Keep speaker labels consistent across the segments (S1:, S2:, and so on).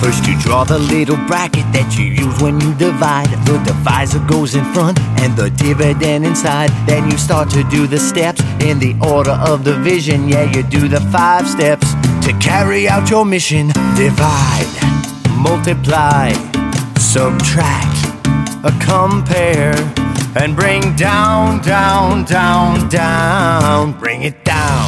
S1: First you draw the little bracket that you use when you divide. The divisor goes in front and the dividend inside. Then you start to do the steps in the order of division. Yeah, you do the 5 steps to carry out your mission. Divide, multiply, subtract, compare, and bring down, down, down, down. Bring it down.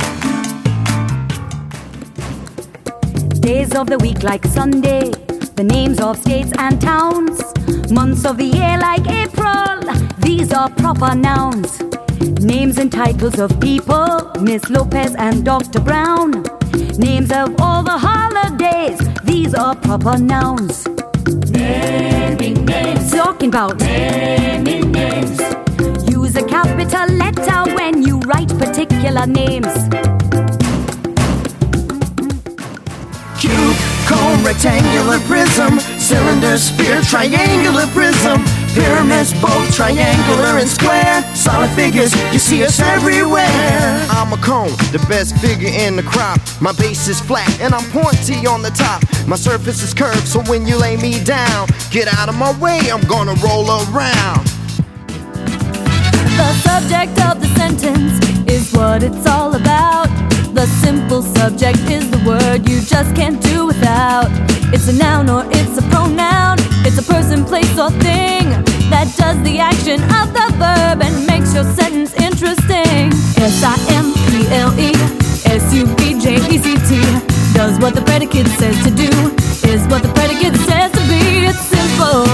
S2: Days of the week like Sunday, the names of states and towns. Months of the year like April, these are proper nouns. Names and titles of people, Miss Lopez and Dr. Brown. Names of all the holidays, these are proper nouns.
S3: Naming names.
S2: Talking about
S3: naming names.
S2: Use a capital letter when you write particular names.
S1: Cube, cone, rectangular, prism, cylinder, sphere, triangular, prism, pyramids, both triangular and square. Solid figures, you see us everywhere.
S4: I'm a cone, the best figure in the crop. My base is flat and I'm pointy on the top. My surface is curved, so when you lay me down, get out of my way, I'm gonna roll around.
S2: The subject of the sentence is what it's all about. The simple subject is the word you just can't do without. It's a noun or it's a pronoun. It's a person, place, or thing that does the action of the verb and makes your sentence interesting. S-I-M-P-L-E-S-U-B-J-E-C-T does what the predicate says to do, is what the predicate says to be. It's simple.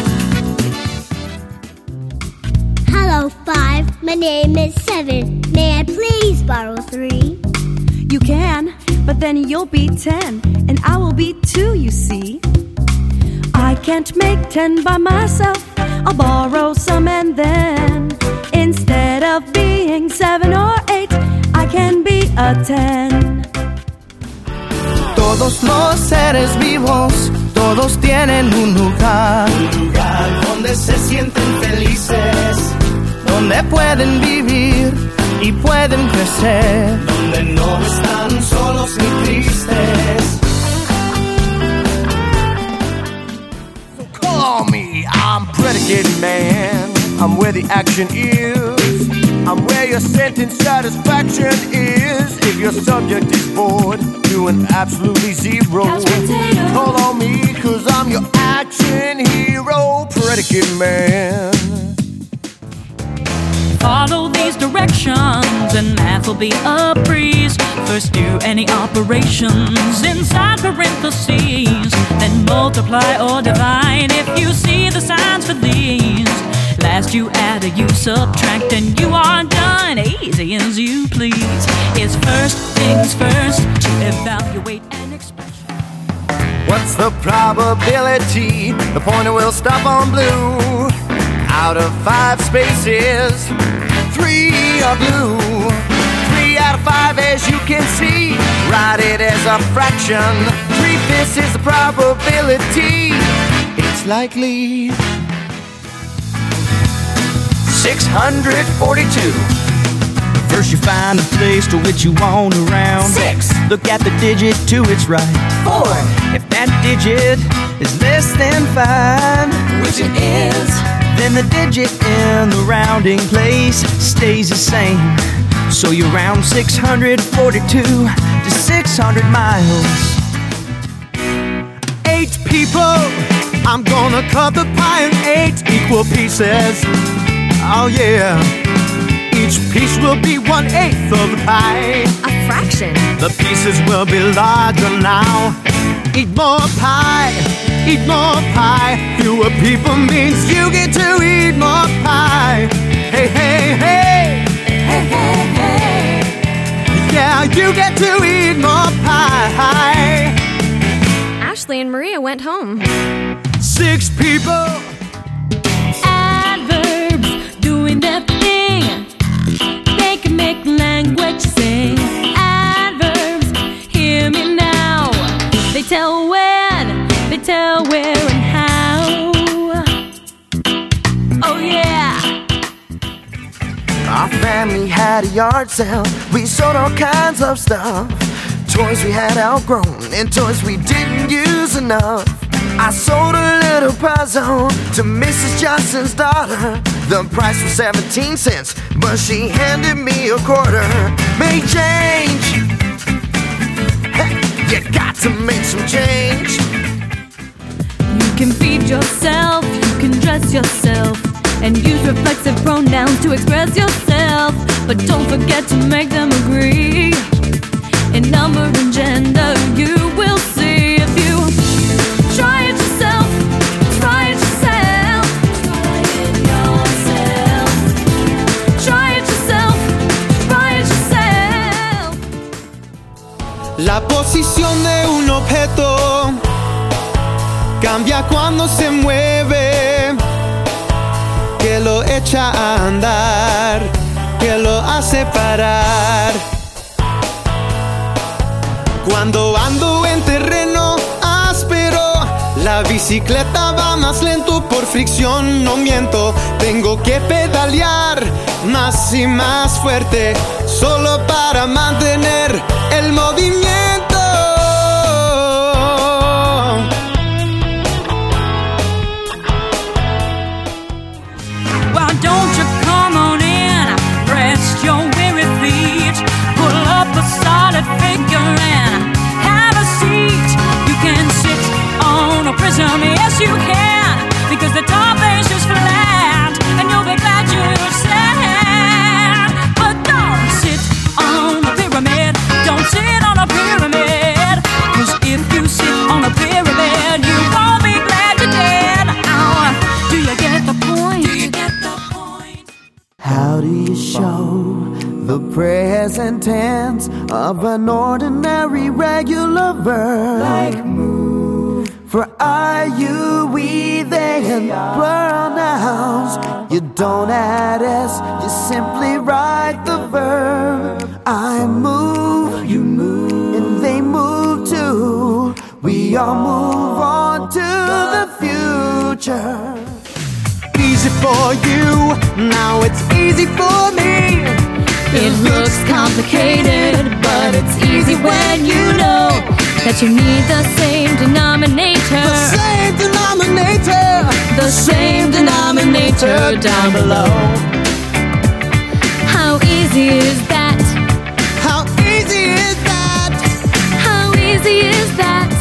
S5: Hello, 5. My name is 7. May I please borrow 3?
S2: You can, but then you'll be 10, and I will be 2, you see. I can't make 10 by myself. I'll borrow some and then, instead of being 7 or 8, I can be a 10.
S1: Todos los seres vivos, todos tienen un lugar
S3: donde se sienten felices,
S1: donde pueden vivir y pueden crecer,
S3: donde no están solos ni tristes.
S1: So call me, I'm predicate man. I'm where the action is. I'm where your sentence satisfaction is. If your subject is bored, doing absolutely zero, call on me, cause I'm your action hero. Predicate man.
S6: Follow these directions and math will be a breeze. First do any operations inside parentheses, then multiply or divide if you see the signs for these. Last you add or you subtract and you are done, easy as you please. It's first things first to evaluate an expression.
S1: What's the probability the pointer will stop on blue? Out of 5 spaces, 3 are blue. 3 out of 5 as you can see. Write it as a fraction. 3/5 is the probability. It's likely 642.
S7: First you find the place to which you want to round.
S1: 6.
S7: Look at the digit to its right.
S1: 4.
S7: If that digit is less than 5,
S1: Which it is.
S7: then the digit in the rounding place stays the same. So you round 642 to 600 miles.
S1: 8 people, I'm gonna cut the pie in 8 equal pieces. Oh yeah, each piece will be 1/8 of the pie.
S2: A fraction.
S1: The pieces will be larger now. Eat more pie, eat more pie. Fewer people means you get to eat more pie. Hey, hey, hey.
S2: Hey, hey, hey.
S1: Yeah, you get to eat more pie.
S8: Ashley and Maria went home.
S1: 6 people.
S6: Adverbs doing their thing. They can make language sing. Adverbs, hear me now. They tell when, they tell where and how. Oh yeah.
S1: Our family had a yard sale. We sold all kinds of stuff.
S4: toys we had outgrown and toys we didn't use enough. I sold a little puzzle to Mrs. Johnson's daughter. The price was 17 cents, but she handed me a quarter. Make change. Hey, you got to make some change.
S2: You can feed yourself, you can dress yourself, and use reflexive pronouns to express yourself. But don't forget to make them agree. In number and gender, you will see. If you try it yourself, try it yourself, try it yourself, try it yourself, try it yourself.
S9: La posición de un objeto cambia cuando se mueve, que lo echa a andar, que lo hace parar. Cuando ando en terreno áspero, la bicicleta va más lento por fricción, no miento. Tengo que pedalear más y más fuerte, solo para mantener el movimiento.
S6: Well, don't you come on in, rest your weary feet, pull up a solid figure and have a seat. You can sit on a prism, yes you can, because the top is just flat, and you'll be glad you sat. But don't sit on a pyramid, don't sit on a pyramid, 'cause if you sit on a pyramid, you won't be glad you did. Oh, do you get the point? Do you get the point?
S1: How do you show the present tense of an ordinary regular verb? Like move. For I, you, we, they, and plural nouns. You don't add S, you simply write the verb. I move, you move, and they move too. We all move on to the future.
S9: Easy for you, now it's easy for me.
S2: It looks complicated, but it's easy when you know that you need the same denominator.
S9: The same denominator.
S2: The same denominator down below. How easy is that?
S9: How easy is that?
S2: How easy is that?